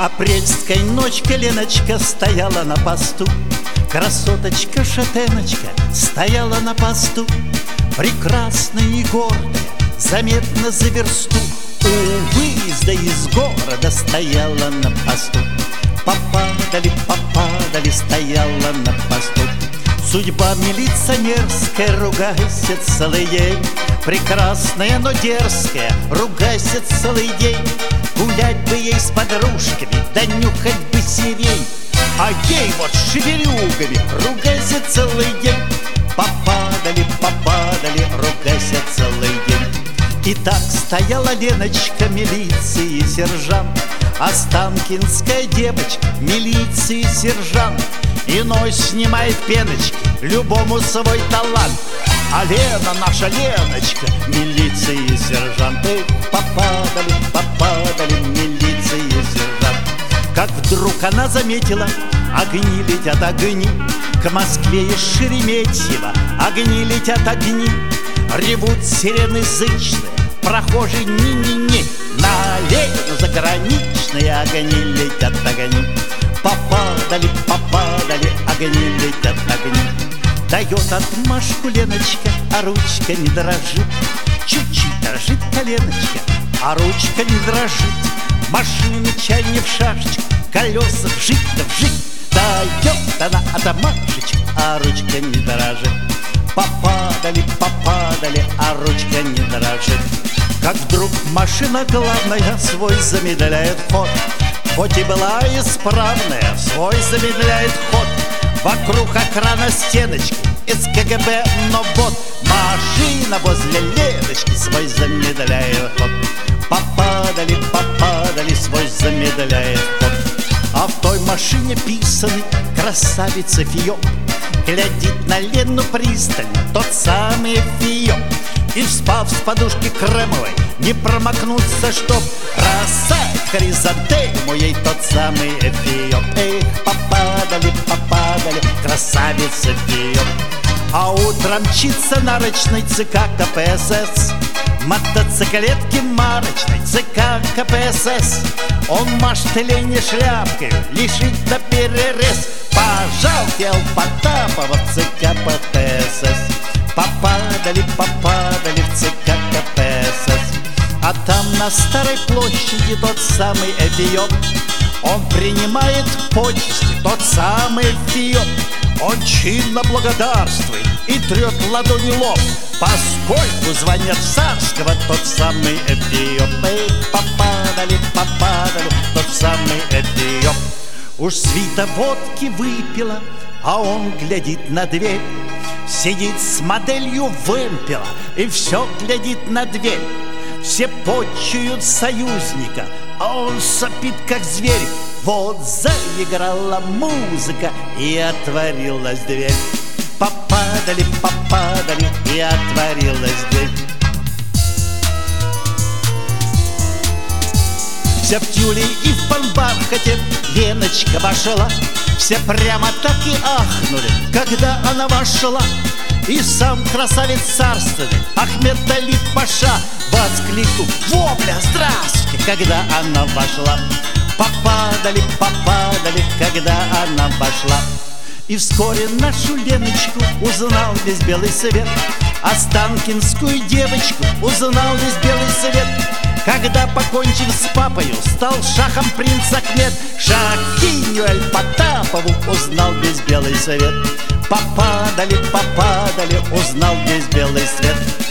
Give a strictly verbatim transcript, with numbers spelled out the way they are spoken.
Апрельская ночка, Леночка стояла на посту. Красоточка-шатеночка стояла на посту. Прекрасная и гордая, заметно за версту. У выезда из города стояла на посту. Попадали, попадали, стояла на посту. Судьба милиционерская, ругайся целый день. Прекрасная, но дерзкая, ругайся целый день. Гулять бы ей с подружками, да нюхать бы сирень. А ей вот с шевелюгами ругайся целый день. Попадали, попадали, ругайся целый день. И так стояла Леночка, милиции сержант, останкинская девочка, милиции сержант. Иной снимает пеночки, любому свой талант. А Лена, наша Леночка, милиции сержант. Эх, попадали, попадали, милиции сержант. Как вдруг она заметила, огни летят, огни. К Москве из Шереметьево огни летят, огни. Ревут сирены зычные, прохожие ни-ни-ни. На Лену заграничные огни летят, огни. Попадали, попадали, огни летят, огни. Дает отмашку Леночка, а ручка не дрожит. Чуть-чуть дрожит коленочка, а ручка не дрожит. Машины чайни в шашечку, колеса вжик да вжик. Дает она отмашечку, а ручка не дрожит. Попадали, попадали, а ручка не дрожит. Как вдруг машина главная свой замедляет ход. Хоть и была исправная, свой замедляет ход. Вокруг окрана стеночки из КГБ, но вот машина возле Леночки свой замедляет ход. Попадали, попадали, свой замедляет ход. А в той машине писаный красавица Фио глядит на Лену пристально, тот самый Фио. И вспав с подушки кремовой, не промахнуться, чтоб бросать хризантему ей тот самый Фио. Эх, попадали, попадали, красавица Фио. А утром мчится нарочный ЦК КПСС, мотоциклетки марочной ЦК КПСС. Он машет Лене шляпкой, лишит до перерез. Пожалтел Потапова в ЦК ПТСС. Попадали, попадали в ЦК КПСС. А там на Старой площади тот самый Фио. Он принимает почести, тот самый Фио. Он чинно благодарствует и трет ладони лоб, поскольку звонят царского тот самый Фио. Эй, попадали, попадали, тот самый Фио. Уж свита водки выпила, а он глядит на дверь. Сидит с моделью вымпела и все глядит на дверь. Все почуют союзника, а он сопит, как зверь. Вот заиграла музыка, и отворилась дверь. Попадали, попадали, и отворилась дверь. Вся в тюле и в панбархате Леночка вошла. Все прямо так и ахнули, когда она вошла. И сам красавец царственный Ахмед Али Паша воскликнул: вопля, здравствуйте, когда она вошла. Попадали, попадали, когда она вошла. И вскоре нашу Леночку узнал весь белый свет. Останкинскую девочку узнал весь белый свет. Когда, покончив с папою, стал шахом принц Ахмед, Шахиню Аль-Потапову узнал весь белый свет. Попадали, попадали, узнал весь белый свет.